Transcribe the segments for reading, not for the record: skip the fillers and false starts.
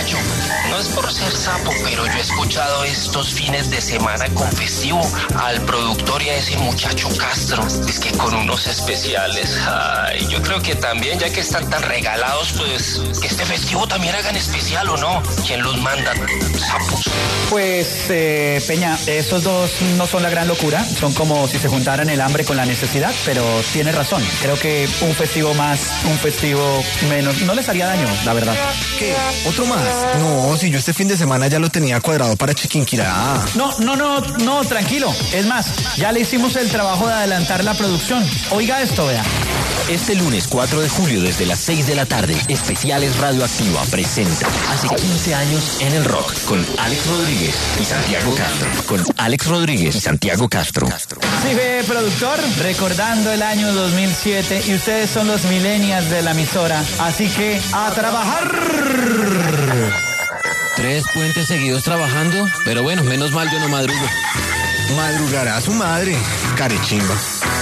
Gallo. No es por ser sapo, pero yo he escuchado estos fines de semana con festivo al productor y a ese muchacho Castro. Es que con unos especiales. Ay, yo creo que también, ya que están tan regalados, pues que este festivo también hagan especial, ¿o no? ¿Quién los manda? Sapos. Pues, Peña, esos dos no son la gran locura. Son como si se juntaran el hambre con la necesidad, pero tiene razón. Creo que un festivo más, un festivo menos, no les haría daño, la verdad. ¿Qué? ¿Otro más? No, si yo este fin de semana ya lo tenía cuadrado para Chiquinquirá. No, tranquilo. Es más, ya le hicimos el trabajo de adelantar la producción. Oiga esto, vea. Este lunes 4 de julio desde las 6 de la tarde, Especiales Radioactiva presenta Hace 15 años en el rock con Alex Rodríguez y Santiago Castro. Con Alex Rodríguez y Santiago Castro. Sí, ve, productor, recordando el año 2007 y ustedes son los millennials de la emisora, así que ¡a trabajar! 3 puentes seguidos trabajando, pero bueno, menos mal yo no madrugo. Madrugará su madre, carechimba.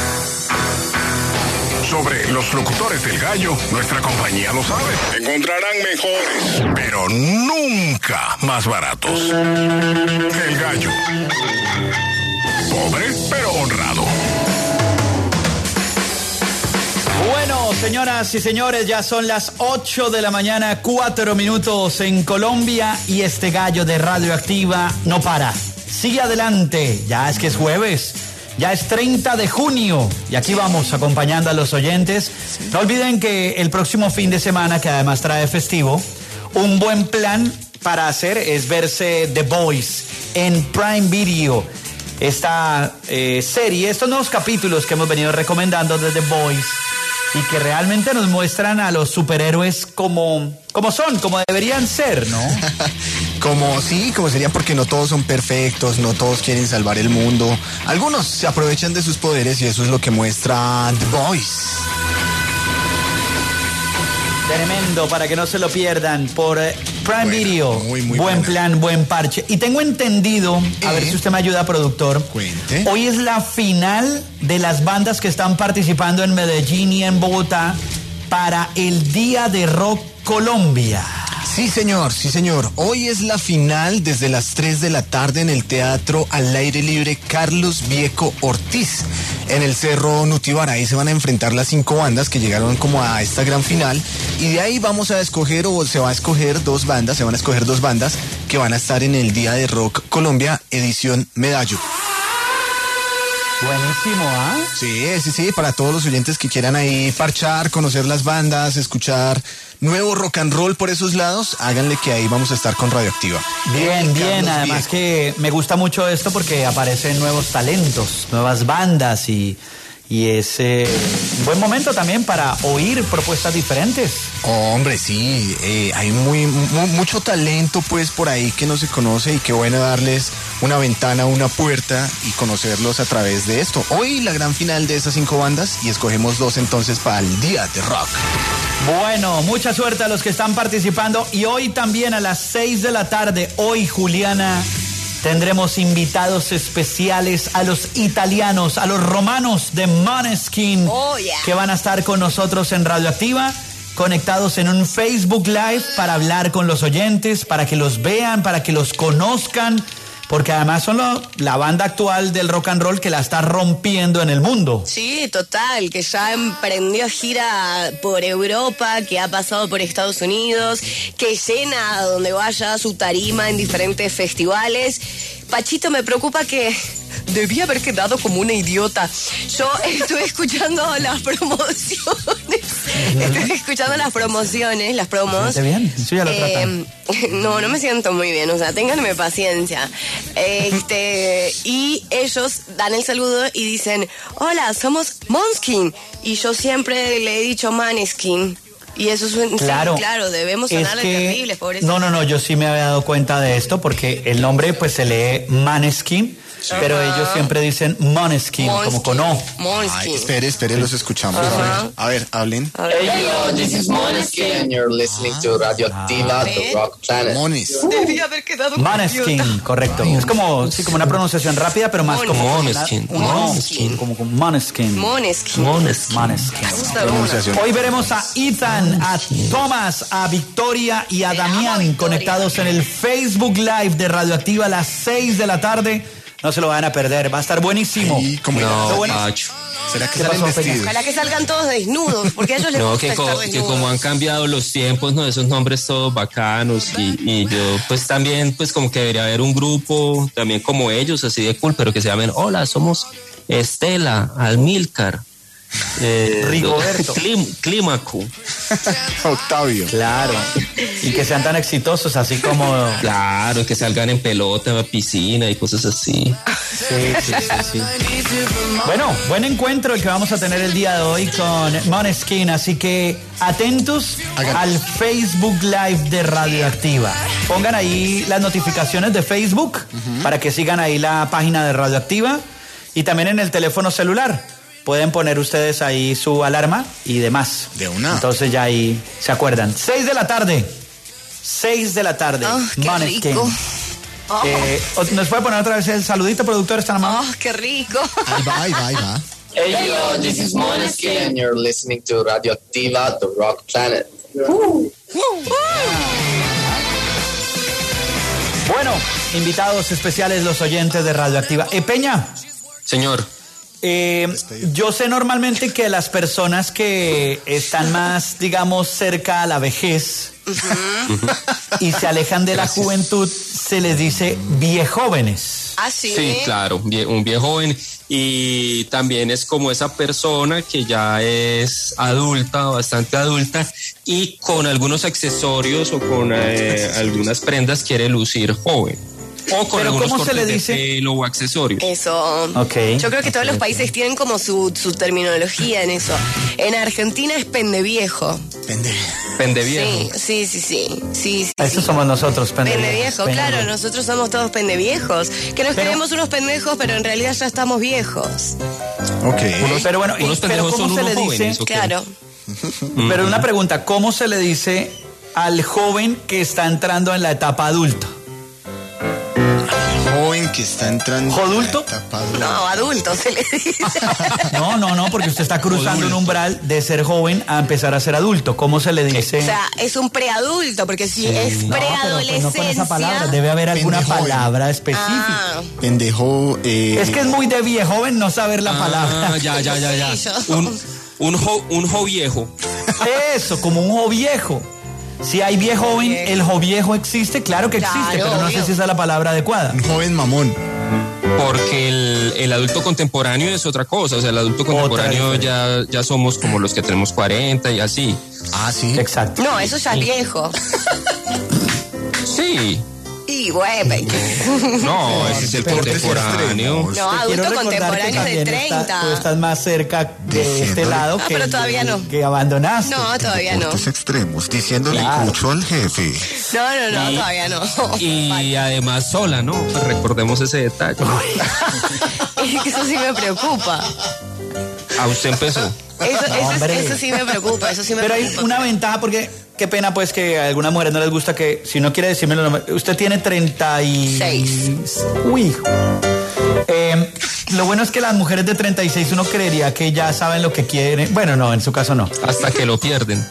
Sobre los locutores del Gallo, nuestra compañía lo sabe. Encontrarán mejores, pero nunca más baratos. El Gallo. Pobre, pero honrado. Bueno, señoras y señores, ya son las 8 de la mañana, 4 minutos en Colombia y este Gallo de Radioactiva no para. Sigue adelante, ya es que es jueves. Ya es 30 de junio y aquí vamos acompañando a los oyentes. No olviden que el próximo fin de semana, que además trae festivo, un buen plan para hacer es verse The Boys en Prime Video. Esta serie, estos nuevos capítulos que hemos venido recomendando de The Boys y que realmente nos muestran a los superhéroes como son, como deberían ser, ¿no? Como sería, porque no todos son perfectos, no todos quieren salvar el mundo. Algunos se aprovechan de sus poderes y eso es lo que muestra The Boys. Tremendo, para que no se lo pierdan, por Prime Video. Muy buen buena. plan, buen parche. Y tengo entendido, a ver si usted me ayuda, productor. Cuente. Hoy es la final de las bandas que están participando en Medellín y en Bogotá para el Día de Rock Colombia. Sí, señor. Hoy es la final desde las 3 de la tarde en el Teatro al Aire Libre Carlos Vieco Ortiz, en el Cerro Nutibara. Ahí se van a enfrentar las 5 bandas que llegaron como a esta gran final. Y de ahí vamos a escoger, o se va a escoger dos bandas que van a estar en el Día de Rock Colombia, edición Medallo. Buenísimo, ¿ah? Sí, para todos los oyentes que quieran ahí parchar, conocer las bandas, escuchar nuevo rock and roll por esos lados, háganle que ahí vamos a estar con Radioactiva. Bien, además que me gusta mucho esto porque aparecen nuevos talentos, nuevas bandas y es un buen momento también para oír propuestas diferentes. Hombre, sí, hay mucho talento pues por ahí que no se conoce y qué bueno darles una ventana, una puerta y conocerlos a través de esto. Hoy la gran final de esas 5 bandas y escogemos 2 entonces para el Día de Rock. Bueno, mucha suerte a los que están participando y hoy también a las 6 de la tarde, hoy Juliana, tendremos invitados especiales a los italianos, a los romanos de Måneskin, que van a estar con nosotros en Radioactiva, conectados en un Facebook Live para hablar con los oyentes, para que los vean, para que los conozcan, porque además son la banda actual del rock and roll que la está rompiendo en el mundo. Sí, total, que ya emprendió gira por Europa, que ha pasado por Estados Unidos, que llena a donde vaya su tarima en diferentes festivales. Pachito, me preocupa que debía haber quedado como una idiota. Yo estuve escuchando las promociones. Las promos. ¿Está bien? Eso ya lo tratan. No me siento muy bien, o sea, ténganme paciencia. Y ellos dan el saludo y dicen, hola, somos Måneskin. Y yo siempre le he dicho Måneskin. Y eso es claro, sí, claro, debemos sonarle terribles, pobres. No, yo sí me había dado cuenta de esto porque el nombre pues se lee Måneskin, pero ellos siempre dicen Måneskin, como con O. Ay, espere, los escuchamos. A ver, hablen. Hey yo, this is Måneskin and you're listening to Radioactiva, The Rock Planet. Debía haber quedado Måneskin, correcto. Es como una pronunciación rápida, pero más como Måneskin. como Måneskin. Måneskin. Pronunciación. Hoy veremos a Ethan, a Thomas, a Victoria y a Damián Victoria. conectados en el Facebook Live de Radioactiva a las 6 de la tarde. No se lo van a perder, va a estar buenísimo. Y como No, bueno. Pacho. ¿Será que ¿Qué salen pasó, Peña? vestidos? Ojalá que salgan todos desnudos, porque a ellos les No, gusta que, estar que desnudos. como han cambiado los tiempos, ¿no? Esos nombres todos bacanos y yo pues también pues como que debería haber un grupo también como ellos, así de cool, pero que se llamen, hola, somos Estela, Almilcar, Rigoberto. Clímaco. Octavio. Claro, y que sean tan exitosos así como... Claro, que salgan en pelota, en la piscina y cosas así. Sí. Bueno, buen encuentro el que vamos a tener el día de hoy con Måneskin, así que atentos al Facebook Live de Radioactiva. Pongan ahí las notificaciones de Facebook para que sigan ahí la página de Radioactiva y también en el teléfono celular. Pueden poner ustedes ahí su alarma y demás. De una. Entonces ya ahí se acuerdan. 6 de la tarde. 6 de la tarde. Qué Måneskin. rico. ¿Nos puede poner otra vez el saludito, productor? ¿Están amables? Oh, qué rico. Ahí va. Hey yo, this is Måneskin and you're listening to Radioactiva, The Rock Planet. Bueno, invitados especiales los oyentes de Radioactiva. Peña, Señor, yo sé normalmente que las personas que están más, digamos, cerca a la vejez y se alejan de la juventud, se les dice viejóvenes. Ah, sí. sí, claro, un viejo joven y también es como esa persona que ya es adulta, bastante adulta y con algunos accesorios o con algunas prendas quiere lucir joven. O con Pero algunos ¿cómo se cortes le dice? de pelo o accesorios. Eso. Ok. Yo creo que todos los países tienen como su terminología en eso. En Argentina es pendeviejo. Pendeviejo. Sí. Estos somos nosotros, Pendeviejo, claro, nosotros somos todos pendeviejos. Que nos Pero- creemos unos pendejos, pero en realidad ya estamos viejos. Ok. Pero bueno, Unos pero pendejos ¿cómo son se le unos dice? jóvenes, ¿o qué? Claro. Pero una pregunta, ¿cómo se le dice al joven que está entrando en la etapa adulta? Joven que está entrando. ¿Jodulto? No, adulto se le dice. No, porque usted está cruzando un umbral de ser joven a empezar a ser adulto. ¿Cómo se le dice? O sea, es un preadulto, porque si es No, pero pues preadolescencia. no con esa palabra, debe haber alguna Pendejoven. palabra específica. Ah, Pendejo. Es que es muy de viejoven no saber la palabra. Ya. Sí, yo. Un joviejo. Eso, como un joviejo. Si hay viejoven, el joviejo existe, claro que existe, Claro, pero no sé obvio. si esa es la palabra adecuada. Un joven mamón. Porque el adulto contemporáneo es otra cosa. O sea, el adulto contemporáneo ya somos como los que tenemos 40 y así. Ah, sí. Exacto. No, eso ya es viejo. Sí. Y bueno, No, ese es el deportes contemporáneo. extremos. no, Te quiero adulto recordar que contemporáneo de también 30. tú estás más cerca de este lado Ah, pero todavía no. que abandonaste. No, todavía no. extremos, diciéndole Claro. mucho al jefe. No, todavía no. Y además sola, ¿no? Pues recordemos ese detalle. Es que eso sí me preocupa. A usted empezó. hombre. Eso sí me preocupa, eso sí me Pero hay preocupa. una ventaja porque qué pena pues que a algunas mujeres no les gusta que, si no quiere decírmelo, usted tiene 36. Uy. Lo bueno es que las mujeres de 36 uno creería que ya saben lo que quieren. Bueno, no, en su caso no. Hasta que lo pierden.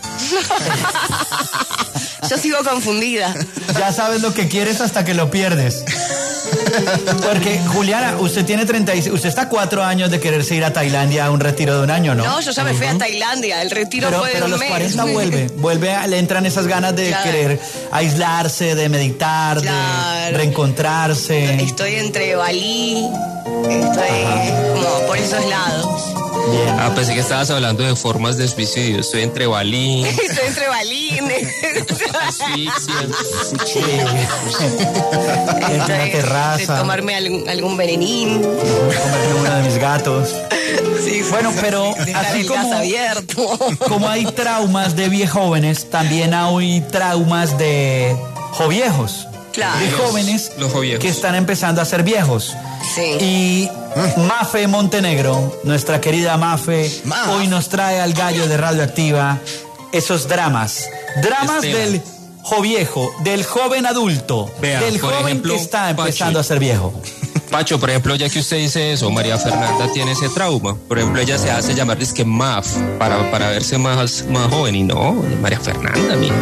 Yo sigo confundida. Ya sabes lo que quieres hasta que lo pierdes. Porque, Juliana, usted tiene 36, usted está a 4 años de quererse ir a Tailandia a un retiro de un año, ¿no? No, yo ya me fui a Tailandia, el retiro fue de pero a un los mes. 40 le entran esas ganas de Claro. querer aislarse, de meditar, Claro. de reencontrarse. Estoy entre Bali, estoy como por esos lados. Bien. Ah, pensé que estabas hablando de formas de suicidio. Estoy entre balín, Estoy entre Bali. asfixia. En una terraza, De tomarme algún venenín. comerme uno de mis gatos. Sí, Bueno, pero dejar así el gas como, abierto. como hay traumas de viejóvenes, también hay traumas de joviejos. Claro. de jóvenes los joviejos. que están empezando a ser viejos. Sí. Y Mafe Montenegro, nuestra querida Mafe, hoy nos trae al gallo de Radioactiva esos dramas. Dramas Esteban. del joviejo, del joven adulto, Vea, del por joven ejemplo, que está empezando Pacho. a ser viejo. Pacho, por ejemplo, ya que usted dice eso, María Fernanda tiene ese trauma. Por ejemplo, ella se hace llamar disque Maf para verse más joven. Y no, María Fernanda, mija.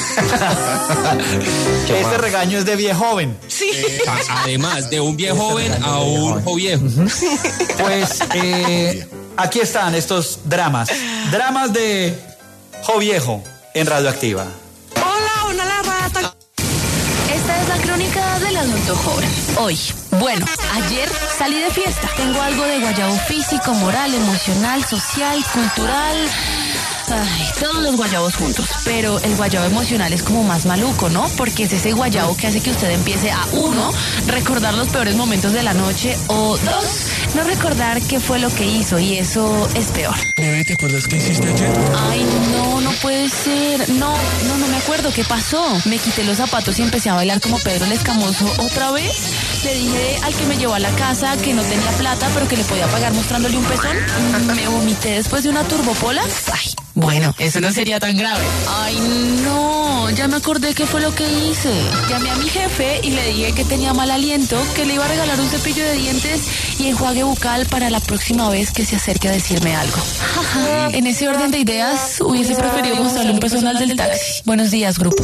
Ese regaño es de viejo joven. Sí. Además, de un viejo joven a un joviejo. Pues aquí están estos dramas. Dramas de joviejo en Radioactiva. Hola, una la rata. Esta es la crónica del adulto joven. Hoy, bueno, ayer salí de fiesta. Tengo algo de guayabo físico, moral, emocional, social, cultural. Ay, todos los guayabos juntos. Pero el guayabo emocional es como más maluco, ¿no? Porque es ese guayabo que hace que usted empiece a, 1, recordar los peores momentos de la noche, o 2, no recordar qué fue lo que hizo, y eso es peor. Bebé, ¿te acuerdas qué hiciste ayer? Ay, no puede ser. No me acuerdo qué pasó. Me quité los zapatos y empecé a bailar como Pedro el Escamoso otra vez. Le dije al que me llevó a la casa que no tenía plata, pero que le podía pagar mostrándole un pezón. Me vomité después de una turbopola. Ay, bueno, eso no sería tan grave. Ay, no, ya me acordé qué fue lo que hice. Llamé a mi jefe y le dije que tenía mal aliento, que le iba a regalar un cepillo de dientes y enjuague bucal para la próxima vez que se acerque a decirme algo. En ese orden de ideas, hubiese preferido mostrarle un pezón al del taxi. Buenos días, grupo.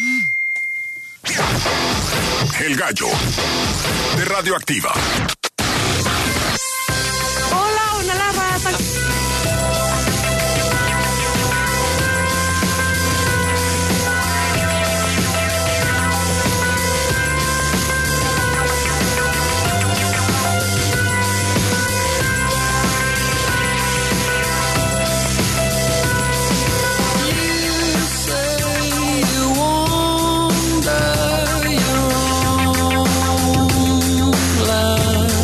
El gallo de Radioactiva. Hola, una la rata. Love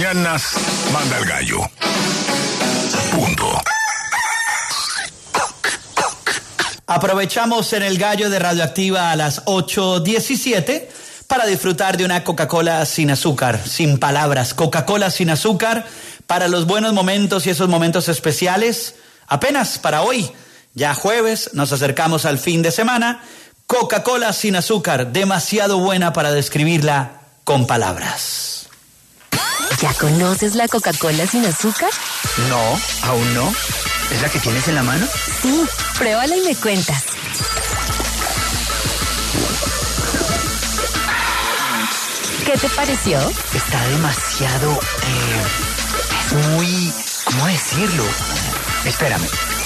mañanas manda el gallo. Punto. Aprovechamos en el gallo de Radioactiva a las 8:17 para disfrutar de una Coca-Cola sin azúcar, sin palabras. Coca-Cola sin azúcar para los buenos momentos y esos momentos especiales. Apenas para hoy, ya jueves, nos acercamos al fin de semana. Coca-Cola sin azúcar, demasiado buena para describirla con palabras. ¿Ya conoces la Coca-Cola sin azúcar? No, aún no. ¿Es la que tienes en la mano? Sí, pruébala y me cuentas. ¿Qué te pareció? Está demasiado... es muy... ¿cómo decirlo? Espérame.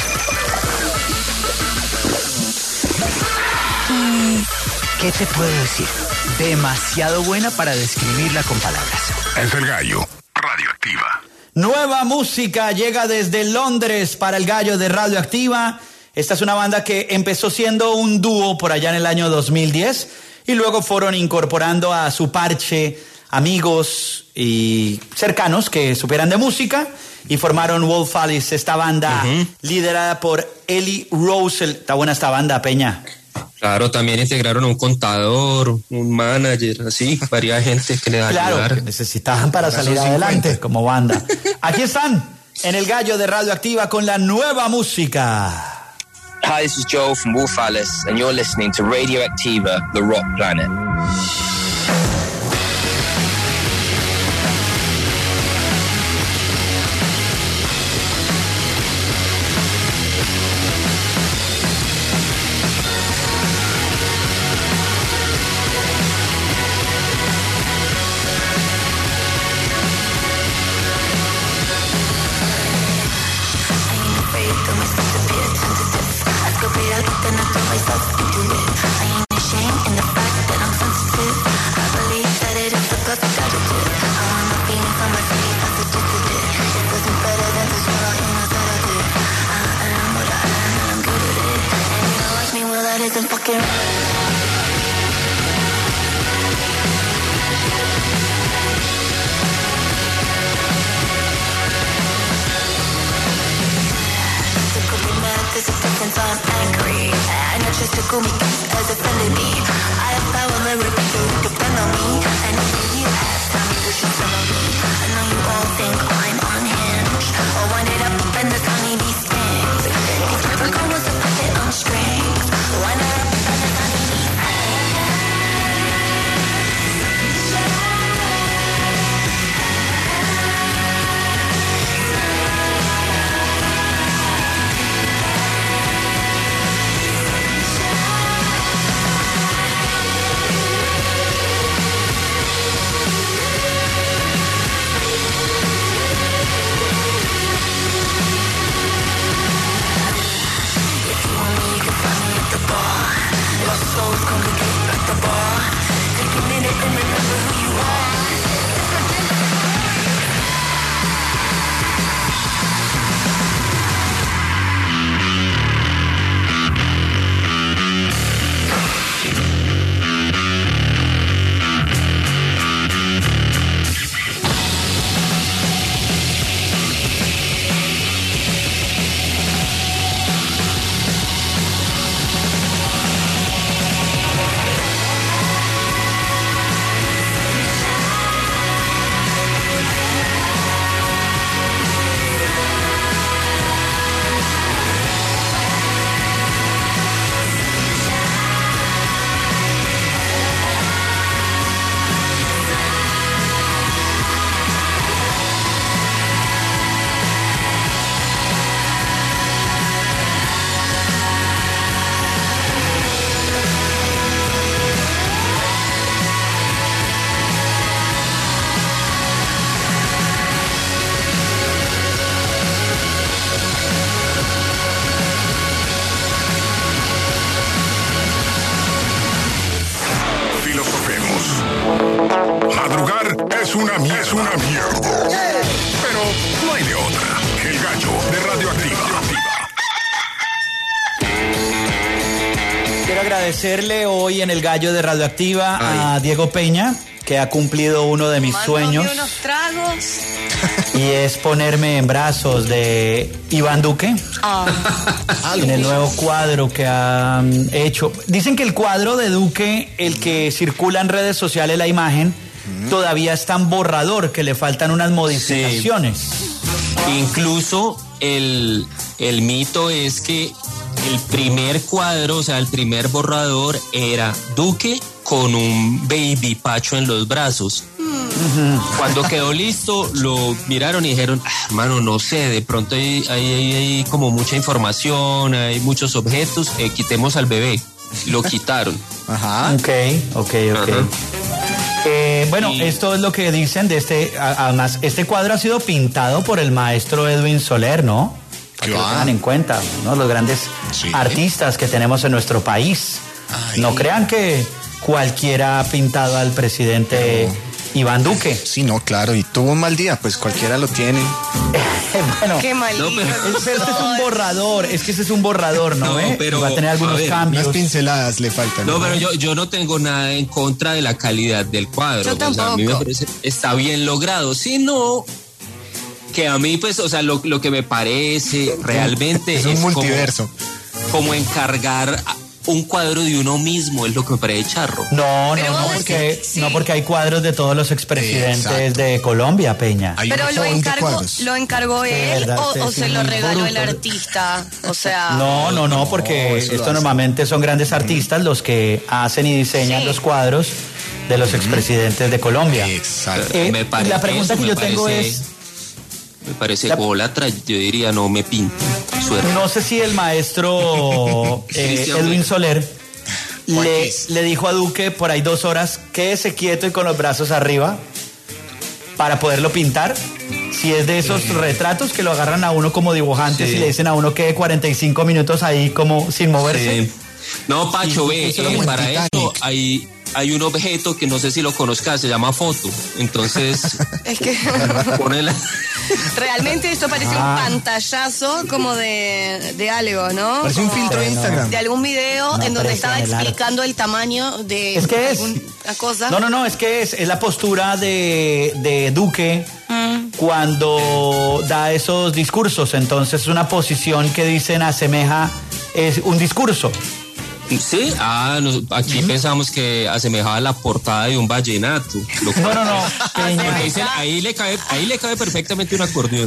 ¿Qué te puedo decir? Demasiado buena para describirla con palabras. Es el gallo. Radioactiva. Nueva música llega desde Londres para el gallo de Radioactiva. Esta es una banda que empezó siendo un dúo por allá en el año 2010 y luego fueron incorporando a su parche amigos y cercanos que supieran de música y formaron Wolf Alice, esta banda liderada por Ellie Russell. Está buena esta banda, Peña. Claro, también integraron un contador, un manager, así, varias gente que le da Claro, ayudar. que necesitaban para salir adelante como banda. Aquí están, en el gallo de Radioactiva con la nueva música. Hi, this is Joe from Wolf Alice, and you're listening to Radioactiva, the Rock Planet. una mierda. Pero no hay de otra. El gallo de Radioactiva. Quiero agradecerle hoy en el gallo de Radioactiva a Diego Peña, que ha cumplido uno de mis sueños. Unos tragos. Y es ponerme en brazos de Iván Duque en el nuevo cuadro que han hecho. Dicen que el cuadro de Duque, el que circula en redes sociales, la imagen, todavía es tan borrador que le faltan unas modificaciones. Sí. Incluso el mito es que el primer cuadro, o sea, el primer borrador era Duque con un baby Pacho en los brazos. Cuando quedó listo, lo miraron y dijeron, hermano, no sé, de pronto hay como mucha información, hay muchos objetos, quitemos al bebé. Lo quitaron. Ajá. Ok. Bueno, esto es lo que dicen de además, este cuadro ha sido pintado por el maestro Edwin Soler, ¿no? Para que lo tengan en cuenta, ¿no? Los grandes artistas que tenemos en nuestro país. No crean que cualquiera ha pintado al presidente Iván Duque. Sí, no, claro, y tuvo un mal día, pues cualquiera lo tiene. Bueno, qué malito. Pero este es un borrador, es que ese es un borrador, ¿no? Pero va a tener algunos cambios. Unas pinceladas le faltan. No, pero yo no tengo nada en contra de la calidad del cuadro. Yo tampoco. O sea, a mí me parece, está bien logrado, sino que a mí, pues, o sea, lo que me parece realmente es un multiverso. Como encargar un cuadro de uno mismo, es lo que me parece charro. No, porque hay cuadros de todos los expresidentes de Colombia, Peña. Pero lo encargó él o se lo regaló el artista, o sea. No, porque esto normalmente son grandes artistas los que hacen y diseñan los cuadros de los expresidentes de Colombia. Exacto. La pregunta que yo tengo es... Me parece ególatra, yo diría, no me pinta. Suerte. No sé si el maestro Edwin Soler le dijo a Duque por ahí 2 horas, quédese quieto y con los brazos arriba para poderlo pintar. Si es de esos retratos que lo agarran a uno como dibujantes y le dicen a uno que 45 minutos ahí como sin moverse. Sí. No, Pacho, para eso hay un objeto que no sé si lo conozcas, se llama foto. Entonces, es que ponela. Realmente esto parece un pantallazo como de algo, ¿no? Parece un filtro de Instagram. De algún video en donde estaba explicando el tamaño de alguna cosa. No, es que es la postura de Duque cuando da esos discursos. Entonces es una posición que dicen es un discurso. Sí, aquí pensamos que asemejaba la portada de un vallenato. No. Dicen, ahí le cabe perfectamente un acordeón.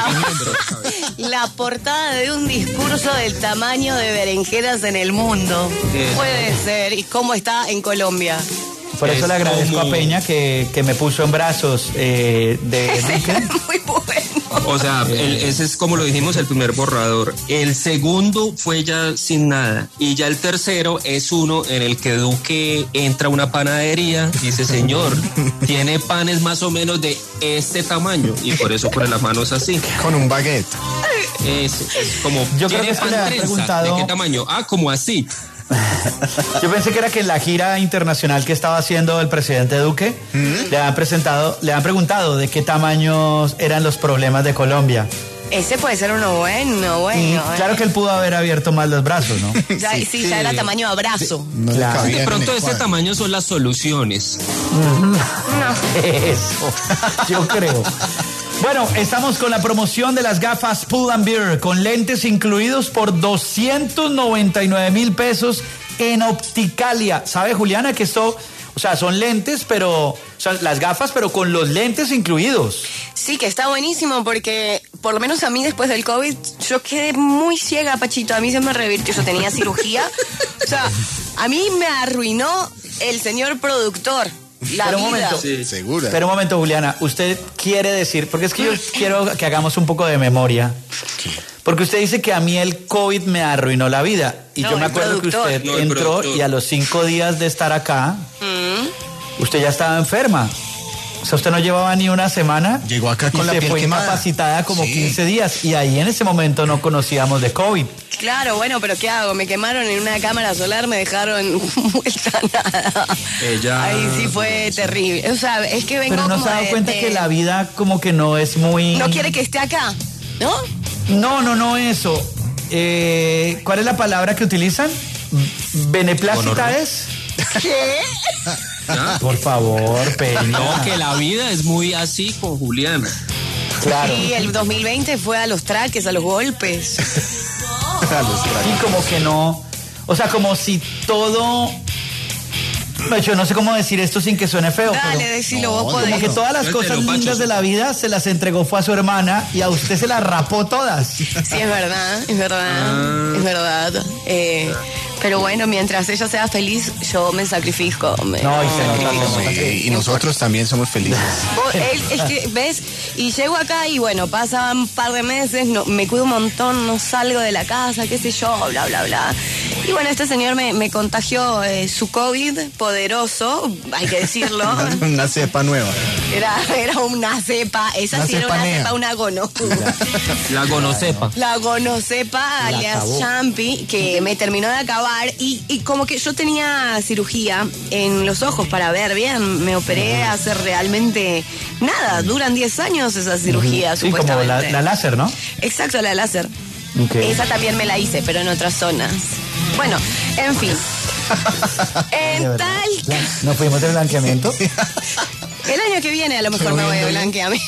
La portada de un discurso del tamaño de berenjenas en el mundo. Puede ser. ¿Y cómo está en Colombia? Por eso le agradezco a Peña que me puso en brazos de Duque. Muy bueno. O sea, ese es, como lo dijimos, el primer borrador. El segundo fue ya sin nada. Y ya el tercero es uno en el que Duque entra a una panadería y dice, señor, tiene panes más o menos de este tamaño. Y por eso pone las manos así. Con un baguette. Es como, yo creo que es que le han preguntado... ¿De qué tamaño? Como así. Yo pensé que era que en la gira internacional que estaba haciendo el presidente Duque le han preguntado de qué tamaños eran los problemas de Colombia. Ese puede ser uno bueno. Claro que él pudo haber abierto más los brazos, ¿no? Ya era tamaño abrazo. Claro. De pronto ese tamaño son las soluciones. No. Eso, yo creo. Bueno, estamos con la promoción de las gafas Pull & Bear con lentes incluidos por 299,000 pesos en Opticalia. ¿Sabe, Juliana, que esto, o sea, son lentes, pero, o sea, las gafas, pero con los lentes incluidos? Sí, que está buenísimo porque, por lo menos a mí después del COVID, yo quedé muy ciega, Pachito. A mí se me revirtió, yo tenía cirugía. O sea, a mí me arruinó el señor productor. Pero un momento, segura. Pero un momento, Juliana, usted quiere decir, porque es que yo quiero que hagamos un poco de memoria. ¿Qué? Porque usted dice que a mí el COVID me arruinó la vida. Y yo me acuerdo que usted entró y a los 5 días de estar acá, usted ya estaba enferma. O sea, usted no llevaba ni una semana. Llegó acá con la piel fue quemada. Incapacitada como 15 días. Y ahí en ese momento no conocíamos de COVID. Claro, bueno, pero ¿qué hago? Me quemaron en una cámara solar, me dejaron vuelta nada. Ahí sí fue terrible. O sea, es que vengo pero no como se ha dado cuenta que la vida como que no es muy... No quiere que esté acá, ¿no? No eso. ¿Cuál es la palabra que utilizan? ¿Beneplácita es? ¿Qué? ¿Ya? Por favor, Peña. No, que la vida es muy así con Juliana. Claro. Y el 2020 fue a los traques, a los golpes. Y como que no, o sea, como si todo, yo no sé cómo decir esto sin que suene feo. Dale, pero decilo, vos podés. como que todas las Suéltelo, cosas lindas Pacho. de la vida se las entregó fue a su hermana y a usted se las rapó todas. Sí, es verdad, es verdad. Pero bueno, mientras ella sea feliz, yo me sacrifico. No, y se nota, Y nosotros también somos felices. Es que, ¿ves? Y llego acá y bueno, pasan un par de meses, no, me cuido un montón, no salgo de la casa, qué sé yo, bla, bla, bla. Y bueno, este señor me contagió su COVID poderoso, hay que decirlo. Una cepa nueva. Era una cepa, esa Una sí era una cepanea. cepa, una gono. La gonocepa. La gonocepa, alias acabó. Champi, que me terminó de acabar y como que yo tenía cirugía en los ojos para ver bien, me operé hace realmente nada, duran 10 años esas cirugías, Sí, como supuestamente. la láser, ¿no? Exacto, la láser. Ok. Esa también me la hice, pero en otras zonas. Bueno, en fin. De En verdad. tal... ¿No fuimos de blanqueamiento? El año que viene a lo mejor me voy a blanquear.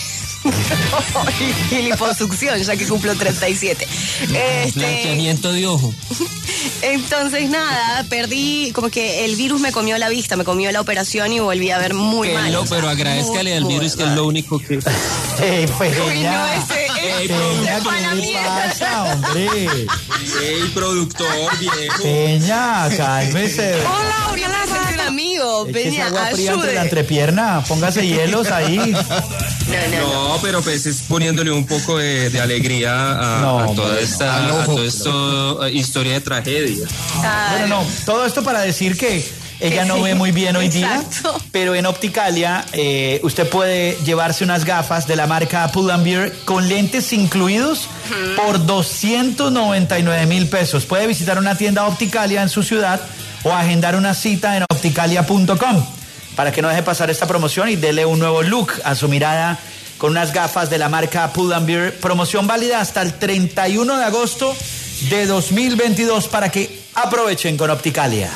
Y liposucción, ya que cumplo 37. Blanqueamiento de ojo. Entonces, nada, perdí, como que el virus me comió la vista, me comió la operación y volví a ver muy mal. Pero agradezcale al virus que es lo único que... ¡Ey, Uy, no, Peña! ese Peña, para ¿qué le mí. pasa, hombre? ¡Ey, productor, viejo! Peña, cálmese. Hola, Uriel, es un amigo. Échese Peña, agua fría entre la ayude. entrepierna, póngase hielos ahí. No, pero pues es poniéndole un poco de alegría a, No, a toda hombre, esta, no. a toda esta historia de tragedia. Bueno, no, todo esto para decir que ella no ve muy bien hoy día, Exacto. pero en Opticalia usted puede llevarse unas gafas de la marca Pull&Bear con lentes incluidos por 299,000 pesos. Puede visitar una tienda Opticalia en su ciudad o agendar una cita en opticalia.com para que no deje pasar esta promoción y dele un nuevo look a su mirada con unas gafas de la marca Pull&Bear. Promoción válida hasta el 31 de agosto de 2022 para que aprovechen con Opticalia.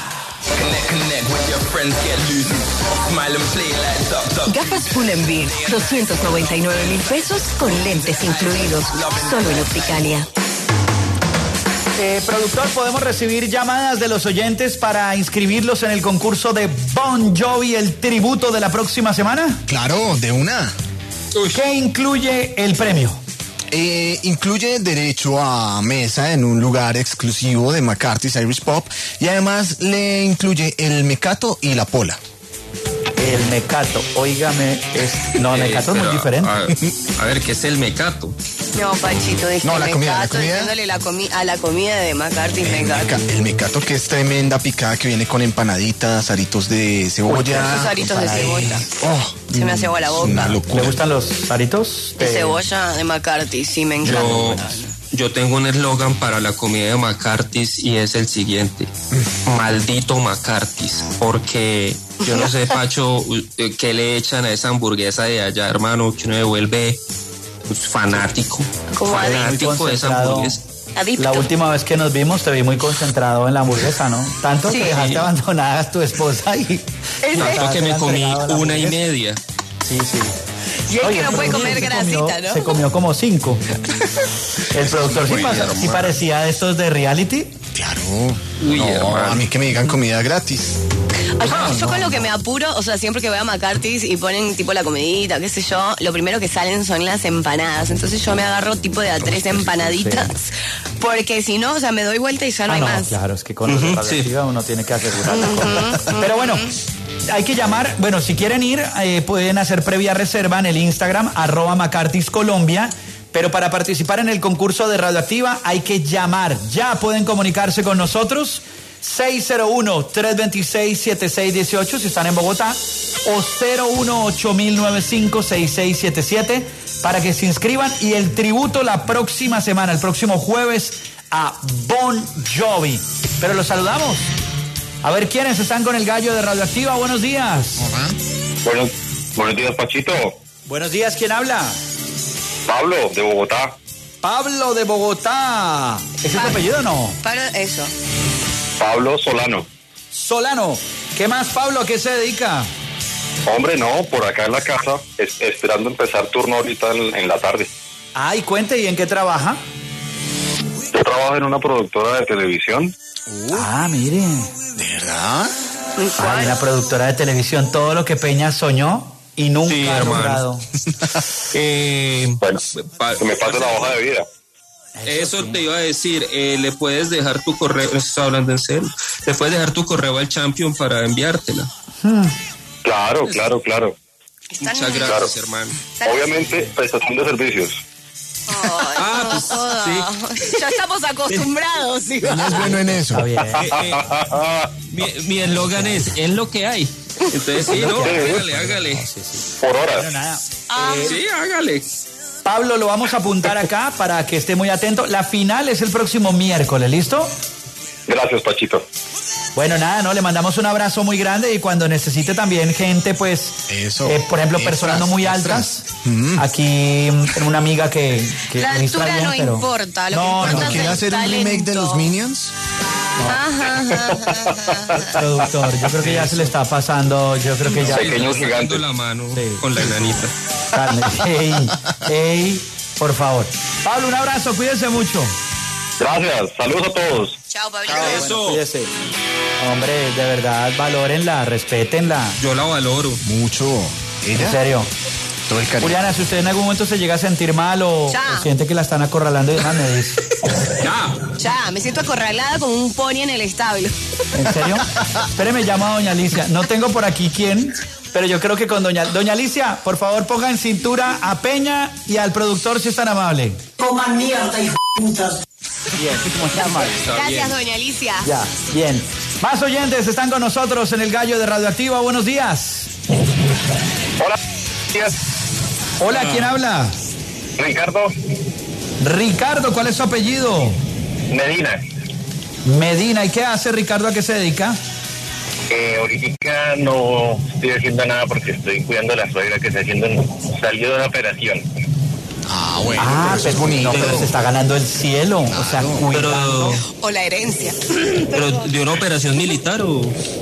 Gafas Pull&Bear, 299,000 pesos con lentes incluidos. Solo en Opticalia. Productor, ¿podemos recibir llamadas de los oyentes para inscribirlos en el concurso de Bon Jovi, el tributo de la próxima semana? Claro, de una. ¿Qué incluye el premio? Incluye derecho a mesa en un lugar exclusivo de McCarthy's Irish Pop y además le incluye el mecato y la pola. El mecato, óigame, no, mecato es muy pero, diferente. A ver, ¿qué es el mecato? No, Panchito, es No, que la me comida, cato diciéndole a la comida de McCarthy, me cato. El mecato, que es tremenda picada, que viene con empanaditas, aritos de cebolla. Esos aritos de cebolla. Oh, Se me hace agua la boca. una ¿Le locura. gustan los aritos? De cebolla de McCarthy, sí, me encanta. Yo tengo un eslogan para la comida de McCarthy's y es el siguiente: maldito McCarthy's, porque yo no sé, Pacho, qué le echan a esa hamburguesa de allá, hermano, que uno devuelve pues, fanático de esa hamburguesa. Adicto. La última vez que nos vimos te vi muy concentrado en la hamburguesa, ¿no? Tanto Sí. que dejaste abandonada a tu esposa y... Tanto que me comí entregado la 1 y hamburguesa. media. Sí, sí. Y es Oye, que no el puede productor comer se grasita, comió- ¿no? Se comió como 5. El productor sí, Uy, sí hermano. parecía de estos de reality. Claro. Uy, No, hermano. a mí que me digan comida gratis. Ay, yo con lo que me apuro, o sea, siempre que voy a McCarthy's y ponen tipo la comidita, qué sé yo, lo primero que salen son las empanadas. Entonces yo me agarro tipo de a 3 empanaditas, porque si no, o sea, me doy vuelta y ya no hay más. Claro, es que con la radioactiva uno tiene que asegurar la cosa. Pero bueno, hay que llamar, bueno, si quieren ir, pueden hacer previa reserva en el Instagram, @McCarthy's Colombia. Pero para participar en el concurso de Radioactiva hay que llamar. Ya pueden comunicarse con nosotros. 601-326-7618 si están en Bogotá o 018-095-6677 para que se inscriban y el tributo la próxima semana, el próximo jueves a Bon Jovi. Pero los saludamos. A ver quiénes están con el gallo de Radioactiva. Buenos días. Buenos días, Pachito. Buenos días, ¿quién habla? Pablo, de Bogotá. Pablo de Bogotá. ¿Ese es tu apellido o no? Para eso. Pablo Solano. Solano. ¿Qué más, Pablo? ¿A qué se dedica? Hombre, no, por acá en la casa, esperando empezar turno ahorita en la tarde. Ay, cuente, ¿y en qué trabaja? Yo trabajo en una productora de televisión. Ah, mire. ¿De verdad? Ay, una productora de televisión, todo lo que Peña soñó y nunca Sí, ha hermano. logrado. Bueno, que me pase la hoja de vida. Eso te iba a decir, le puedes dejar tu correo, estoy hablando en serio, le puedes dejar tu correo al Champion para enviártela. Claro. Muchas gracias, hermano. Obviamente, prestación de servicios. Pues sí. Ya estamos acostumbrados. ¿Sí? Peña es bueno en eso. Está bien. Mi eslogan es lo que hay. Entonces sí, no, hágale. Por horas. Bueno, nada. Sí, hágale. Pablo, lo vamos a apuntar acá para que esté muy atento. La final es el próximo miércoles, ¿listo? Gracias, Pachito. Bueno, nada, no, le mandamos un abrazo muy grande y cuando necesite también gente, pues, Eso. por ejemplo, Extras, personas no muy extras. altas. Aquí una amiga que La registra altura bien, no pero- importa, lo No, que importa Cuando es quiera el hacer un remake de los Minions, productor, yo creo que ya se le está pasando, yo creo que ya... Pequeño Está gigante. dando la mano Sí. con la enanita. Carne. Ey, por favor. Pablo, un abrazo, cuídense mucho. Gracias, saludos a todos. Chao, Pablito. Eso. Cuídense. Hombre, de verdad, valórenla, respétenla. Yo la valoro. mucho. En ¿Ella? serio. Todo el cariño. Juliana, si usted en algún momento se llega a sentir mal o siente que la están acorralando y demás, me dice. Ya, me siento acorralada como un pony en el establo. ¿En serio? Espéreme, llamo a doña Alicia. No tengo por aquí quién, pero yo creo que con doña Alicia, por favor, ponga en cintura a Peña y al productor si es tan amable. Coman mierda, hijo de putas. Bien, muy amable. Gracias, doña Alicia. Ya, bien. Más oyentes están con nosotros en el Gallo de Radioactiva. Buenos días. Hola. Hola, ¿quién habla? Ricardo Ricardo, ¿cuál es su apellido? Medina. Medina, ¿y qué hace Ricardo? ¿A qué se dedica? Ahorita no estoy haciendo nada porque estoy cuidando a la suegra que salió de una operación. Ah, bueno. Ah, eso es pero, bonito. no, pero se está ganando el cielo. O sea, cuidando. O la herencia. Pero de una operación militar o...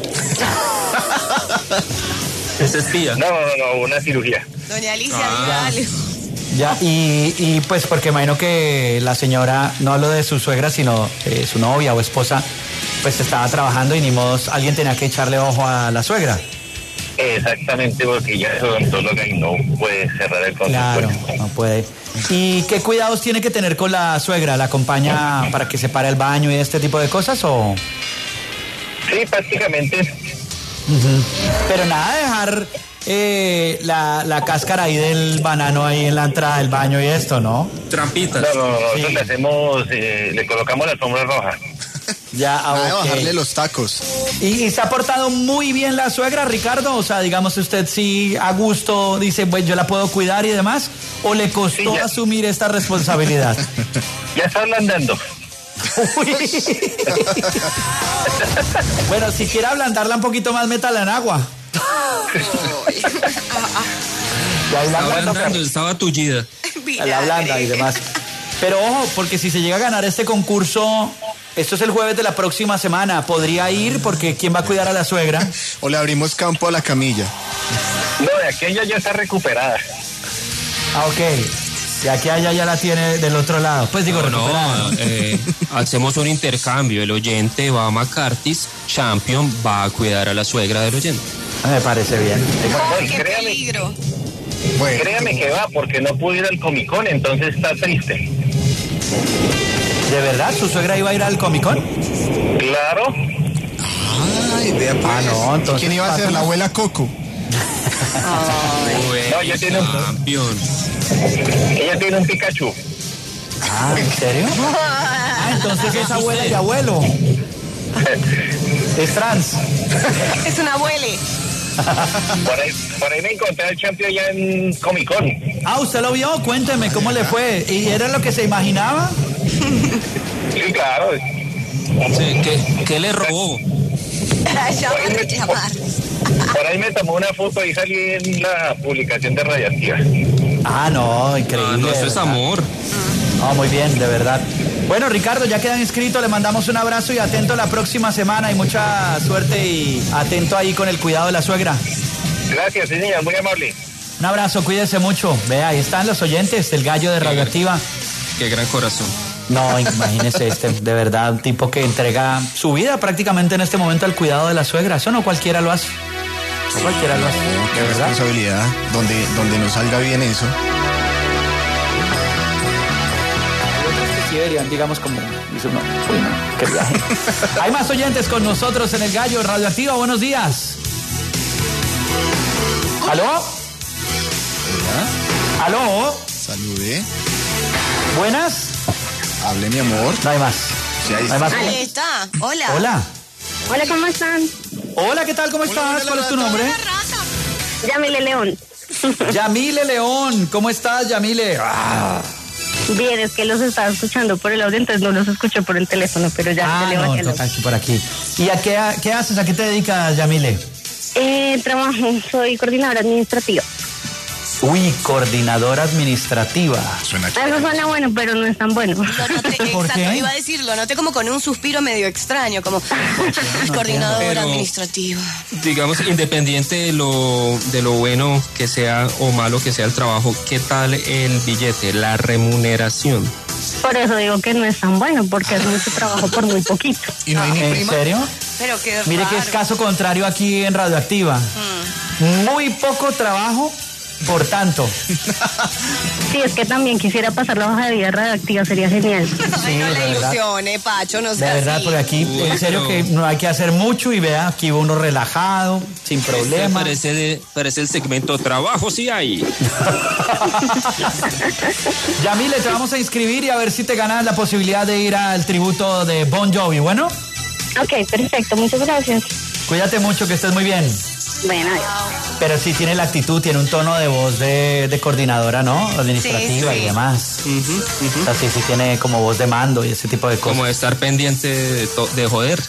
¿Es espía? No, una cirugía. Doña Alicia, diga algo. Ya, y pues porque imagino que la señora, no hablo de su suegra, sino su novia o esposa, pues estaba trabajando y ni modo, alguien tenía que echarle ojo a la suegra. Exactamente, porque ella es odontóloga y no puede cerrar el Claro, consultorio. no puede. ¿Y qué cuidados tiene que tener con la suegra? ¿La acompaña para que se pare el baño y este tipo de cosas o...? Sí, prácticamente. Pero nada de dejar la cáscara ahí del banano ahí en la entrada del baño y esto, ¿no? Trampitas. No, nosotros le hacemos, le colocamos la alfombra roja. Ya, Nada de ok. bajarle los tacos. ¿Y se ha portado muy bien la suegra, Ricardo? O sea, digamos, usted sí a gusto dice, pues yo la puedo cuidar y demás, ¿o le costó Sí, ya. asumir esta responsabilidad? Ya está ablandando. Uy. Bueno, si quiere ablandarla un poquito más, métala en agua. Ya ahí la Estaba ablanda, andando, estaba tullida. la ablanda y demás. Pero ojo, porque si se llega a ganar este concurso, esto es el jueves de la próxima semana, podría ir porque ¿quién va a cuidar a la suegra? O le abrimos campo a la camilla. No, de aquella ya está recuperada. Ah, ok. Y aquí allá ya la tiene del otro lado. Pues digo, recuperada. Hacemos un intercambio. El oyente va a McCarthy's, Champion va a cuidar a la suegra del oyente. Me parece bien. ¡Ay, qué peligro! Bueno, Créame que va, porque no pudo ir al Comic Con, entonces está triste. ¿De verdad? ¿Su suegra iba a ir al Comic Con? Claro. ay, vea pues. Ah, no, entonces ¿Quién iba a ser? pásala. La abuela Coco. No, ella tiene un Pikachu. Ah, ¿en serio? Ah, entonces es abuela y abuelo. Es trans. Es una abuele. Por ahí me encontré al Champion ya en Comic Con. Ah, ¿usted lo vio? Cuénteme, ¿cómo le fue? ¿Y era lo que se imaginaba? Sí, claro. Sí, ¿qué le robó? Ya va a reclamar. Por ahí me tomó una foto y salí en la publicación de Radioactiva. Ah, no, increíble. No, eso de es verdad. amor. No, muy bien, de verdad. Bueno, Ricardo, ya quedan inscritos, le mandamos un abrazo y atento la próxima semana y mucha suerte y atento ahí con el cuidado de la suegra. Gracias, señora, muy amable. Un abrazo, cuídense mucho. Vea, ahí están los oyentes del Gallo de Radioactiva. Qué gran corazón. No, imagínese de verdad, un tipo que entrega su vida prácticamente en este momento al cuidado de la suegra. Eso no cualquiera lo hace. No cualquiera lo hace. Qué responsabilidad. Donde no salga bien eso. Sí deberían, digamos, como dice uno, uy, no, qué viaje. Hay más oyentes con nosotros en el Gallo Radioactiva. Buenos días. ¿Aló? Hola. ¿Aló? Salude. ¿Buenas? Hable, mi amor. No hay más. Sí, ahí no hay más. Ahí está. Hola. Hola. Hola, ¿cómo están? Hola, ¿qué tal? ¿Cómo estás? ¿Cuál es tu nombre? Yamile León. Yamile León. ¿Cómo estás, Yamile? Ah. Bien, es que los estaba escuchando por el audio, entonces no los escucho por el teléfono, pero ya se no, toca aquí por aquí. ¿Y a qué haces? ¿A qué te dedicas, Yamile? Trabajo, soy coordinadora administrativa. Uy, coordinadora administrativa. Eso suena bueno, pero no es tan bueno. ¿Por Exacto, qué? iba a decir, lo noté como con un suspiro medio extraño, como coordinadora administrativa. Digamos, independiente de lo bueno que sea o malo que sea el trabajo, ¿qué tal el billete, la remuneración? Por eso digo que no es tan bueno, porque es mucho trabajo por muy poquito. ¿Y no hay ni ¿En prima? serio? Pero qué raro. Mire que es caso contrario aquí en Radioactiva. Muy poco trabajo, por tanto. Sí, es que también quisiera pasar la hoja de vida radioactiva, sería genial. Ay, no de le verdad. ilusione, Pacho, no De sea verdad, así. porque aquí, en serio que no hay que hacer mucho y vea, aquí uno relajado, sin problema. Parece el segmento trabajo, sí hay. Yamile, te vamos a inscribir y a ver si te ganas la posibilidad de ir al tributo de Bon Jovi, ¿bueno? Ok, perfecto, muchas gracias. Cuídate mucho, que estés muy bien. Bueno, adiós. Pero sí tiene la actitud, tiene un tono de voz de coordinadora, ¿no? Administrativa Sí, sí. y demás. O sea, sí tiene como voz de mando y ese tipo de cosas. Como de estar pendiente de joder.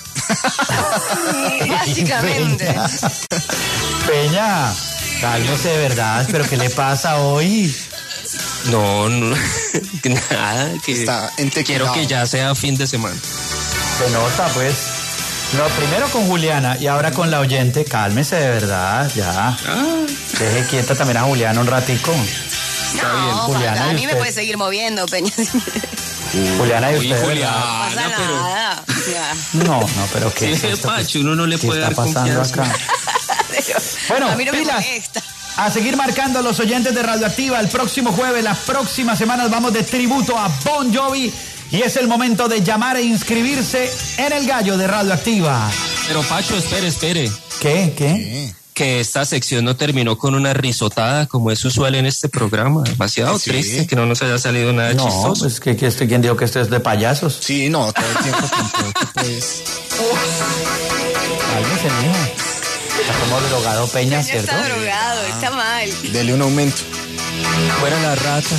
Básicamente. Peña, cálmese de verdad, pero ¿qué le pasa hoy? No, nada, que Está entequinado. quiero que ya sea fin de semana. Se nota, pues. No, primero con Juliana y ahora con la oyente. Cálmese de verdad, ya. Deje quieta también a Juliana un ratico. No, Juliana, a ¿y mí me usted? puede seguir moviendo, Peña. Juliana y Uy, usted. Juliana, No pasa pero... nada. Ya. No, pero ¿qué Sí, es esto? Pacho, uno no le ¿Qué puede está dar pasando confianza. acá? Bueno, A mí no me pilas. molesta. A seguir marcando a los oyentes de Radioactiva. El próximo jueves, las próximas semanas vamos de tributo a Bon Jovi. Y es el momento de llamar e inscribirse en el Gallo de Radioactiva. Pero Pacho, espere. ¿Qué? Que esta sección no terminó con una risotada como es usual en este programa. Demasiado Sí. triste que no nos haya salido nada No, chistoso. pues ¿quién dijo que esto es de payasos? Sí, no, todo el tiempo tampoco, pues. Cálmese, mijo. Está como drogado Peña, Ya ¿cierto? está drogado, está mal. Dele un aumento. Fuera la rata.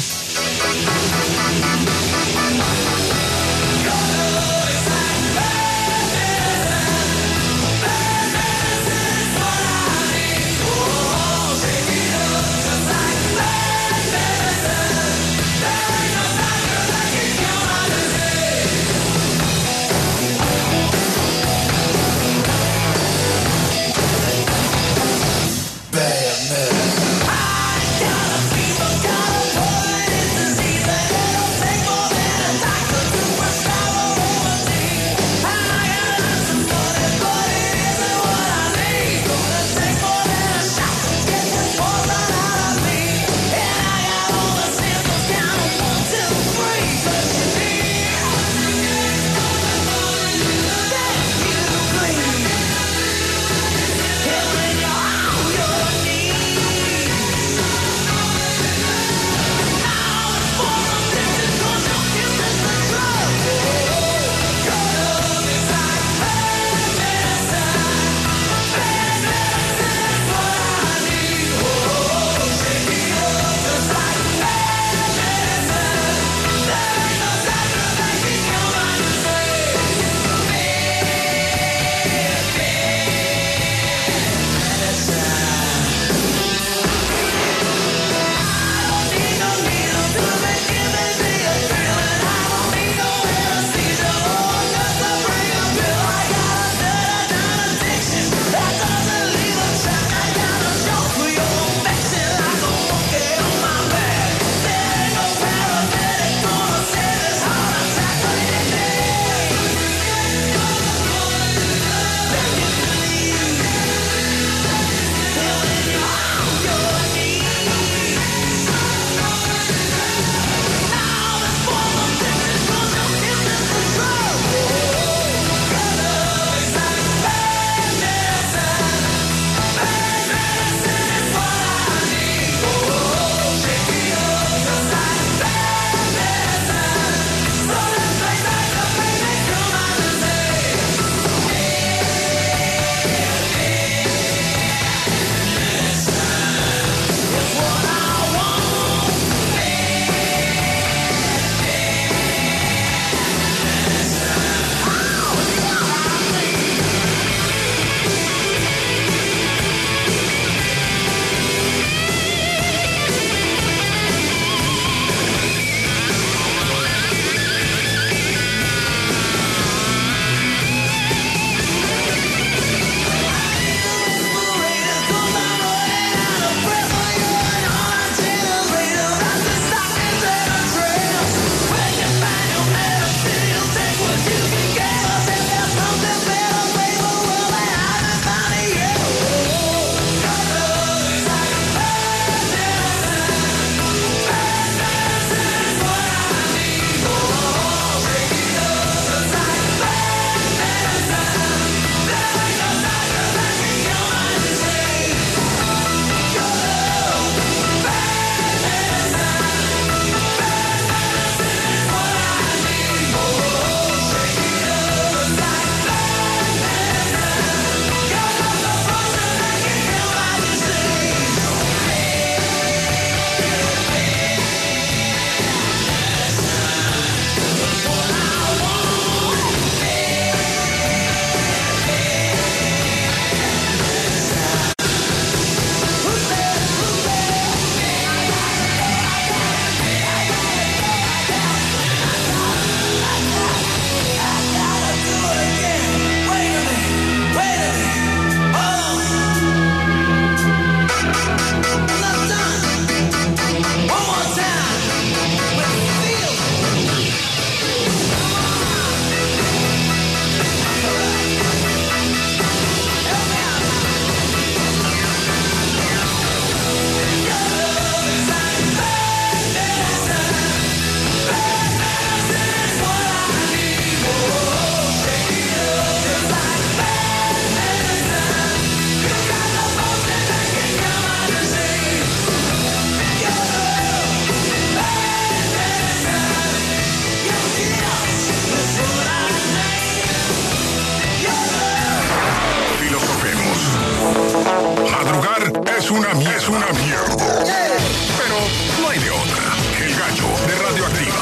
una mierda. Pero no hay de otra. El gallo de Radioactiva.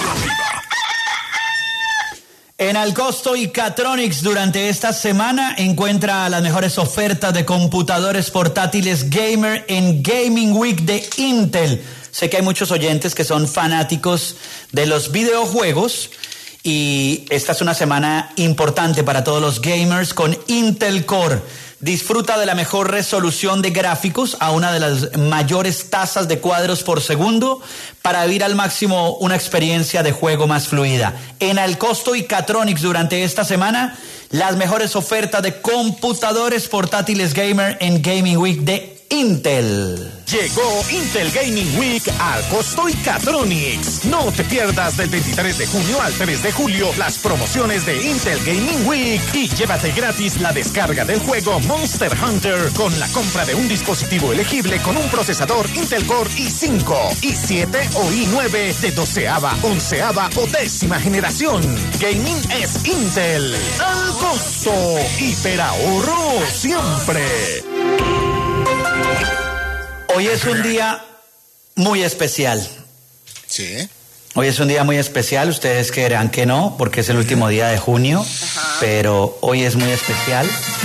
En Alcosto y Catronics durante esta semana encuentra las mejores ofertas de computadores portátiles gamer en Gaming Week de Intel. Sé que hay muchos oyentes que son fanáticos de los videojuegos y esta es una semana importante para todos los gamers con Intel Core. Disfruta de la mejor resolución de gráficos a una de las mayores tasas de cuadros por segundo para vivir al máximo una experiencia de juego más fluida. En Alcosto y Catronics durante esta semana, las mejores ofertas de computadores portátiles gamer en Gaming Week de Intel. Llegó Intel Gaming Week a Alcosto y Catronics. No te pierdas del 23 de junio al 3 de julio las promociones de Intel Gaming Week y llévate gratis la descarga del juego Monster Hunter con la compra de un dispositivo elegible con un procesador Intel Core i5, i7 o i9 de 12ª, 11ª o 10ª generación. Gaming es Intel. Alcosto, hiperahorro siempre. Hoy es un día muy especial. Sí. Hoy es un día muy especial, ustedes creerán que no, porque es el último día de junio, pero hoy es muy especial.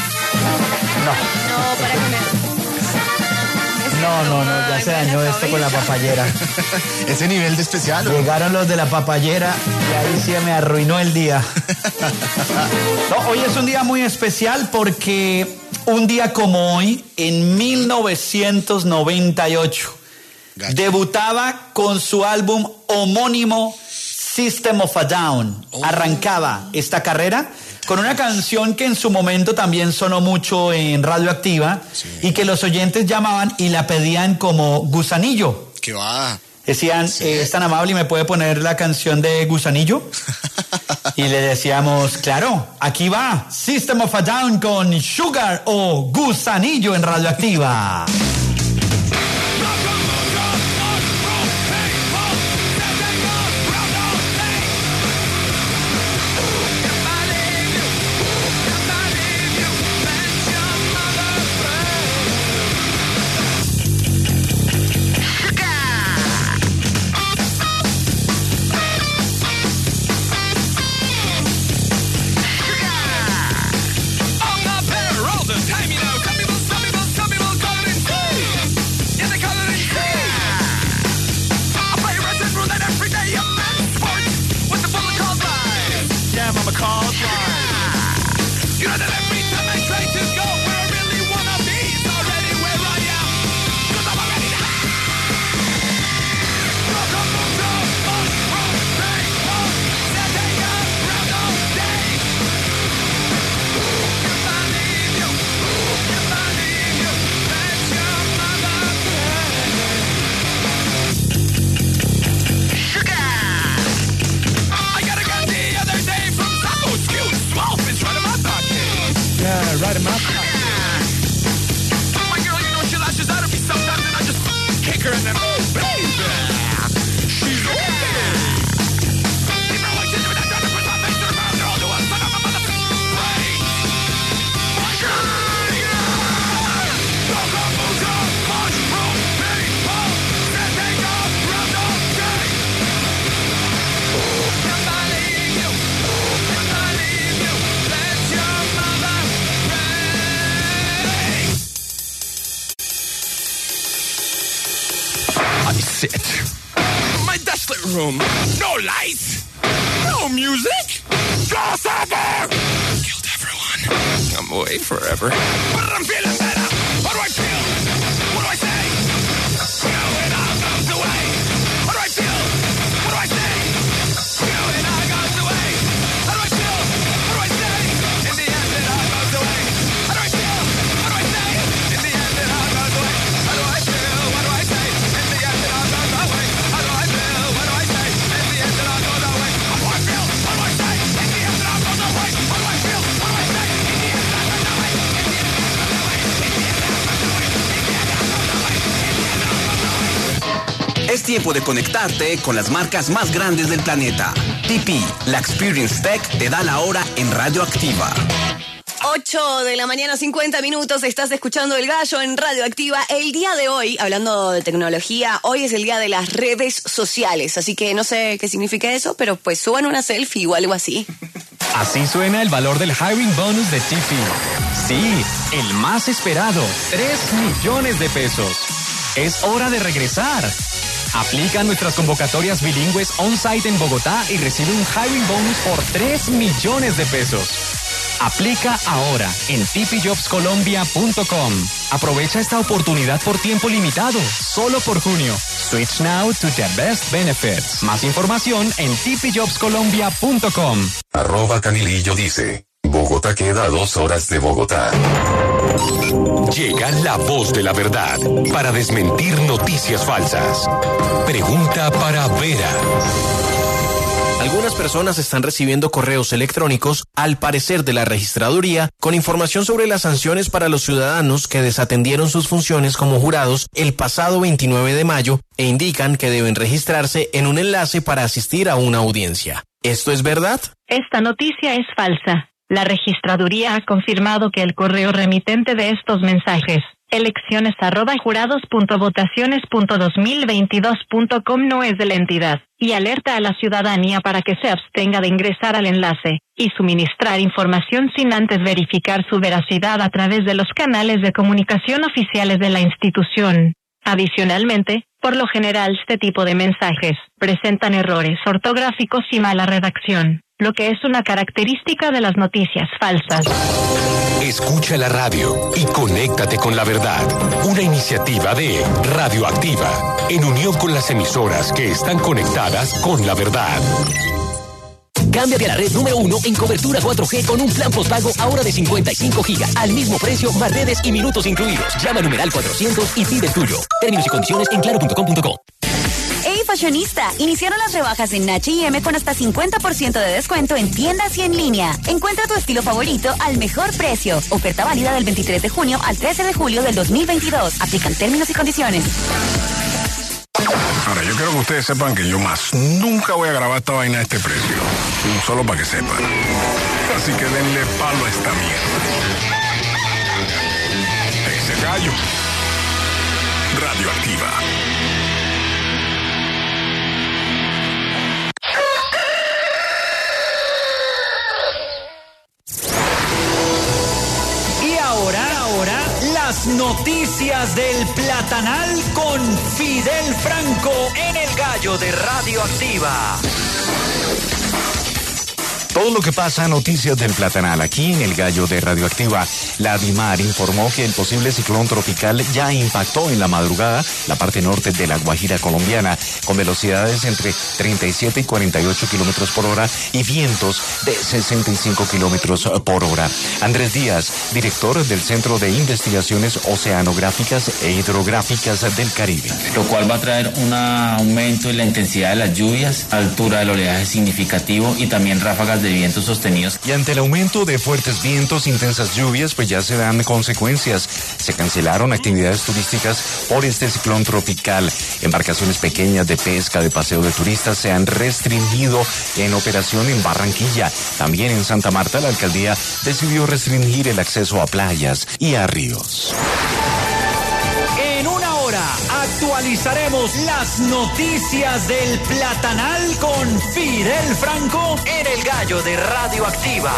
No, ya se dañó esto con la papayera. ¿Ese nivel de especial? Llegaron los de la papayera y ahí sí me arruinó el día. No, hoy es un día muy especial porque un día como hoy, en 1998, debutaba con su álbum homónimo System of a Down. Arrancaba esta carrera con una canción que en su momento también sonó mucho en Radioactiva y que los oyentes llamaban y la pedían como Gusanillo. ¿Qué va? Decían, ¿es tan amable y me puede poner la canción de Gusanillo? Y le decíamos, claro, aquí va System of a Down con Sugar o Gusanillo en Radioactiva. My desolate room. No lights. No music. Crossover. Killed everyone. I'm away forever. But I'm feeling better. What do I feel? What do I say? No, it all goes away. What do I feel? What do I say? No, it all goes away. How do I feel? What do I say? In the end, it all goes away. How do I feel? What do I say? In the end, it all goes away. How do I feel? What do I say? In the end, it all goes away. How do I feel? What do I say? In the end, it all goes away. How do I feel? What do I say? In the end, it all goes away. How do I feel? What do I say? In the end, it all goes away. Es tiempo de conectarte con las marcas más grandes del planeta. TP, la Experience Tech, te da la hora en Radioactiva. 8 de la mañana, 50 minutos, estás escuchando El Gallo en Radioactiva. El día de hoy, hablando de tecnología, hoy es el día de las redes sociales, así que no sé qué significa eso, pero pues suban una selfie o algo así. Así suena el valor del hiring bonus de Tiffy. Sí, el más esperado, 3 millones de pesos. Es hora de regresar. Aplica nuestras convocatorias bilingües on-site en Bogotá y recibe un hiring bonus por 3 millones de pesos. Aplica ahora en tiffyjobscolombia.com. Aprovecha esta oportunidad por tiempo limitado, solo por junio. Switch now to the best benefits. Más información en tiffyjobscolombia.com. @Canilillo dice: Bogotá queda a 2 horas de Bogotá. Llega la voz de la verdad para desmentir noticias falsas. Pregunta para Vera. Algunas personas están recibiendo correos electrónicos, al parecer de la registraduría, con información sobre las sanciones para los ciudadanos que desatendieron sus funciones como jurados el pasado 29 de mayo e indican que deben registrarse en un enlace para asistir a una audiencia. ¿Esto es verdad? Esta noticia es falsa. La registraduría ha confirmado que el correo remitente de estos mensajes, elecciones@jurados.votaciones.2022.com, no es de la entidad, y alerta a la ciudadanía para que se abstenga de ingresar al enlace y suministrar información sin antes verificar su veracidad a través de los canales de comunicación oficiales de la institución. Adicionalmente, por lo general este tipo de mensajes presentan errores ortográficos y mala redacción, lo que es una característica de las noticias falsas. Escucha la radio y conéctate con la verdad. Una iniciativa de Radioactiva, en unión con las emisoras que están conectadas con la verdad. Cámbiate a la red número 1 en cobertura 4G con un plan postpago ahora de 55 gigas. Al mismo precio, más redes y minutos incluidos. Llama al numeral 400 y pide el tuyo. Términos y condiciones en claro.com.co. ¡Hey, fashionista! Iniciaron las rebajas en H&M con hasta 50% de descuento en tiendas y en línea. Encuentra tu estilo favorito al mejor precio. Oferta válida del 23 de junio al 13 de julio del 2022. Aplican términos y condiciones. Ahora, yo quiero que ustedes sepan que yo más nunca voy a grabar esta vaina a este precio. Solo para que sepan. Así que denle palo a esta mierda. Ese gallo. Radioactiva. Ahora, las noticias del Platanal con Fidel Franco en el Gallo de Radioactiva. Todo lo que pasa, noticias del Platanal, aquí en el Gallo de Radioactiva. La DIMAR informó que el posible ciclón tropical ya impactó en la madrugada la parte norte de la Guajira colombiana, con velocidades entre 37 y 48 kilómetros por hora y vientos de 65 kilómetros por hora. Andrés Díaz, director del Centro de Investigaciones Oceanográficas e Hidrográficas del Caribe. Lo cual va a traer un aumento en la intensidad de las lluvias, altura del oleaje significativo y también ráfagas de vientos sostenidos. Y ante el aumento de fuertes vientos, intensas lluvias, pues ya se dan consecuencias. Se cancelaron actividades turísticas por este ciclón tropical. Embarcaciones pequeñas de pesca, de paseo de turistas se han restringido en operación en Barranquilla. También en Santa Marta, la alcaldía decidió restringir el acceso a playas y a ríos. En una hora actualizaremos las noticias del Platanal con Fidel Franco en el Gallo de Radioactiva.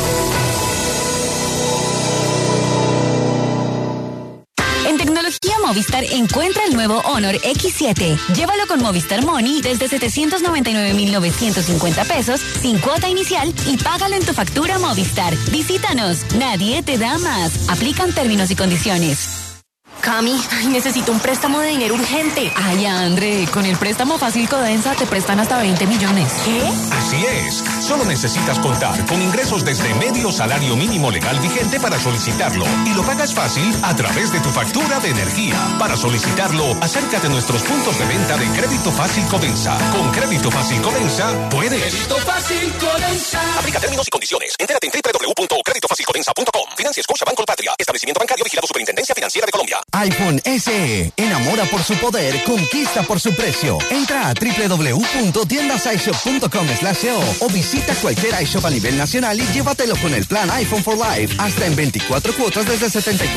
En tecnología Movistar encuentra el nuevo Honor X7. Llévalo con Movistar Money desde 799,950 pesos, sin cuota inicial y págalo en tu factura Movistar. Visítanos. Nadie te da más. Aplican términos y condiciones. Cami, necesito un préstamo de dinero urgente. Ay, André, con el préstamo fácil Codensa te prestan hasta 20 millones. ¿Qué? Así es. Solo necesitas contar con ingresos desde medio salario mínimo legal vigente para solicitarlo. Y lo pagas fácil a través de tu factura de energía. Para solicitarlo, acércate a nuestros puntos de venta de Crédito Fácil Codensa. Con Crédito Fácil Codensa, puedes. Crédito Fácil Codensa. Aplica términos y condiciones. Entérate en www.creditofacilcodensa.com. Financia Scotiabank Colpatria. Establecimiento bancario vigilado Superintendencia Financiera de Colombia. iPhone SE. Enamora por su poder, conquista por su precio. Entra a www.tiendasishop.com/co o visita Visita cualquier iShop a nivel nacional y llévatelo con el plan iPhone for Life. Hasta en 24 cuotas desde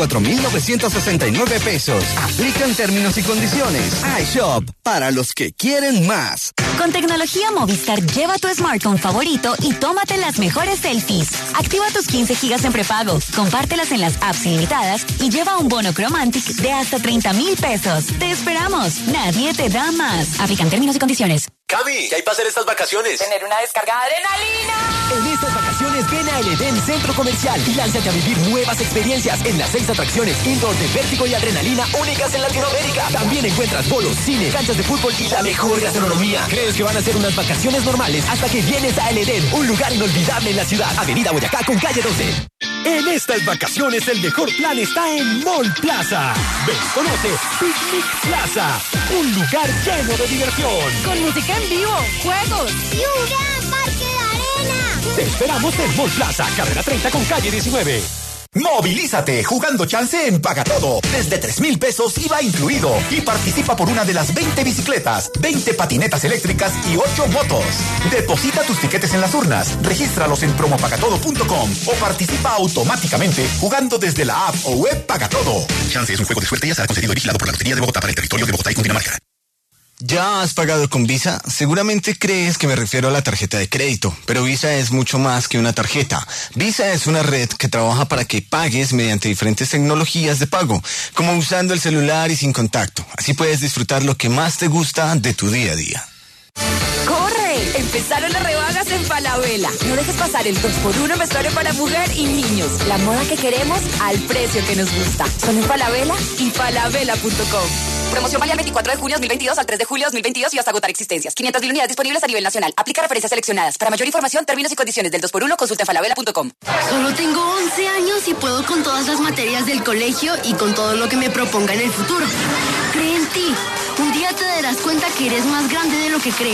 74,969 pesos. Aplican términos y condiciones. iShop, para los que quieren más. Con tecnología Movistar, lleva tu smartphone favorito y tómate las mejores selfies. Activa tus 15 gigas en prepago, compártelas en las apps ilimitadas y lleva un bono Chromantic de hasta 30,000 pesos. ¡Te esperamos! Nadie te da más. Aplican términos y condiciones. Cami, ¿qué hay para hacer estas vacaciones? Tener una descarga de adrenalina. En estas vacaciones ven a El Edén Centro Comercial y lánzate a vivir nuevas experiencias en las 6 atracciones indoor de vértigo y adrenalina únicas en Latinoamérica. También encuentras bolos, cine, canchas de fútbol y la mejor gastronomía. ¿Crees que van a ser unas vacaciones normales hasta que vienes a El Edén, un lugar inolvidable en la ciudad? Avenida Boyacá con calle 12. En estas vacaciones el mejor plan está en Mall Plaza. Ven, conoce Picnic Plaza, un lugar lleno de diversión. Con música en vivo, juegos y un gran parque de arena. Te esperamos en Mall Plaza, carrera 30 con calle 19. Movilízate jugando chance en Paga Todo. Desde 3,000 pesos IVA incluido. Y participa por una de las 20 bicicletas, 20 patinetas eléctricas y 8 motos. Deposita tus tiquetes en las urnas, regístralos en promopagatodo.com o participa automáticamente jugando desde la app o web Paga Todo. Chance es un juego de suerte y será concedido y vigilado por la Lotería de Bogotá para el territorio de Bogotá y Cundinamarca. ¿Ya has pagado con Visa? Seguramente crees que me refiero a la tarjeta de crédito, pero Visa es mucho más que una tarjeta. Visa es una red que trabaja para que pagues mediante diferentes tecnologías de pago, como usando el celular y sin contacto. Así puedes disfrutar lo que más te gusta de tu día a día. ¡Corre! Empezaron las rebajas en Falabella. No dejes pasar el 2x1 en vestuario para mujer y niños. La moda que queremos al precio que nos gusta. Solo en Falabella y falabella.com. Promoción válida el 24 de junio 2022 al 3 de julio 2022 y hasta agotar existencias. 500,000 unidades disponibles a nivel nacional. Aplica referencias seleccionadas. Para mayor información, términos y condiciones del 2x1, consulta en falabella.com. Solo tengo 11 años y puedo con todas las materias del colegio y con todo lo que me proponga en el futuro. Cree en ti. Un día te darás cuenta que eres más grande de lo que crees.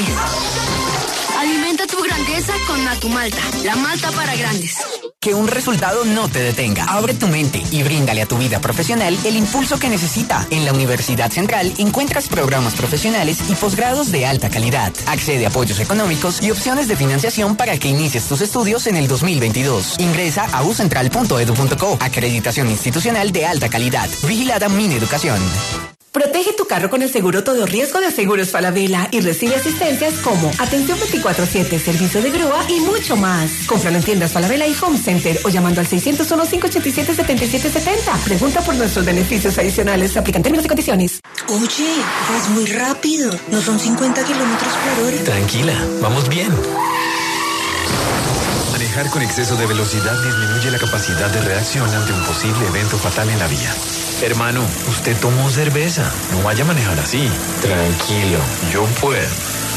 Alimenta tu grandeza con Natumalta, la malta para grandes. Que un resultado no te detenga. Abre tu mente y bríndale a tu vida profesional el impulso que necesita. En la Universidad Central encuentras programas profesionales y posgrados de alta calidad. Accede a apoyos económicos y opciones de financiación para que inicies tus estudios en el 2022. Ingresa a ucentral.edu.co. Acreditación institucional de alta calidad. Vigilada Mineducación. Protege tu carro con el seguro todo riesgo de Seguros Falabella y recibe asistencias como atención 24/7, servicio de grúa y mucho más. Cómpralo en tiendas Falabella y Home Center o llamando al 601-587-7770. Pregunta por nuestros beneficios adicionales. Aplican términos y condiciones. Oye, vas muy rápido. No son 50 kilómetros por hora. Tranquila, vamos bien. Manejar con exceso de velocidad disminuye la capacidad de reacción ante un posible evento fatal en la vía. Hermano, usted tomó cerveza. No vaya a manejar así. Tranquilo, yo puedo.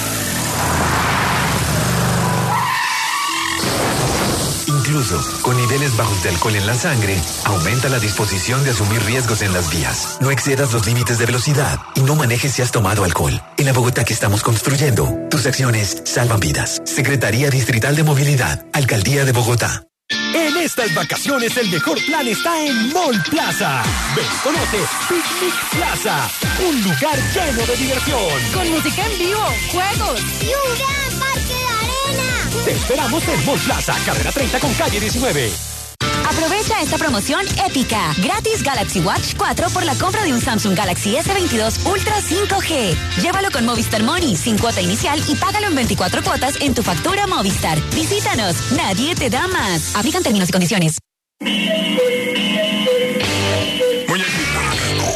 Incluso con niveles bajos de alcohol en la sangre, aumenta la disposición de asumir riesgos en las vías. No excedas los límites de velocidad y no manejes si has tomado alcohol. En la Bogotá que estamos construyendo, tus acciones salvan vidas. Secretaría Distrital de Movilidad, Alcaldía de Bogotá. En estas vacaciones el mejor plan está en Mall Plaza. Ven, conoce Picnic Plaza, un lugar lleno de diversión. Con música en vivo, juegos y un gran parque de arena. Te esperamos en Mall Plaza, carrera 30 con calle 19. Aprovecha esta promoción épica. Gratis Galaxy Watch 4 por la compra de un Samsung Galaxy S22 Ultra 5G. Llévalo con Movistar Money sin cuota inicial y págalo en 24 cuotas en tu factura Movistar. Visítanos. Nadie te da más. Aplican términos y condiciones.